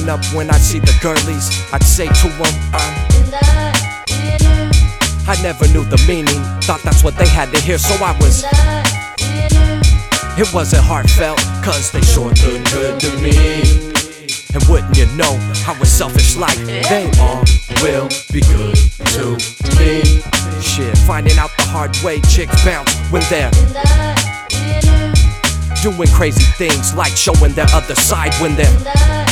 Growing up, when I see the girlies, I'd say to them, I never knew the meaning, thought that's what they had to hear, so I was. It wasn't heartfelt, cause they sure looked good to me. And wouldn't you know, I was selfish like they all will be good to me. Shit, finding out the hard way, chicks bounce when they're doing crazy things, like showing their other side when they're